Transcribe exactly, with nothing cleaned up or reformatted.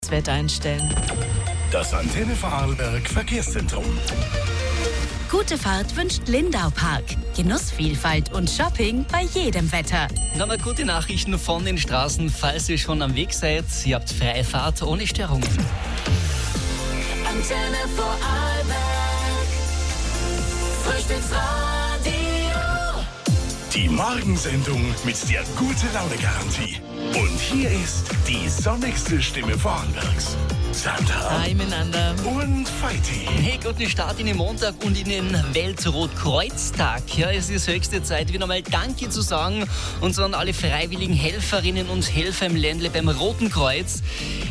das Wetter einstellen. Das Antenne Vorarlberg Verkehrszentrum. Gute Fahrt wünscht Lindau Park. Genussvielfalt und Shopping bei jedem Wetter. Dann mal gute Nachrichten von den Straßen, falls ihr schon am Weg seid. Ihr habt freie Fahrt ohne Störungen. Antenne Vorarlberg, Frühstücksradio. Die Morgensendung mit der Gute-Laune-Garantie. Und hier ist die sonnigste Stimme Vorarlbergs. Sandra Hi miteinander. und Feiti. Hey, guten Start in den Montag und in den Weltrotkreuztag. Ja, es ist höchste Zeit, wieder mal Danke zu sagen. Und so an alle freiwilligen Helferinnen und Helfer im Ländle beim Roten Kreuz.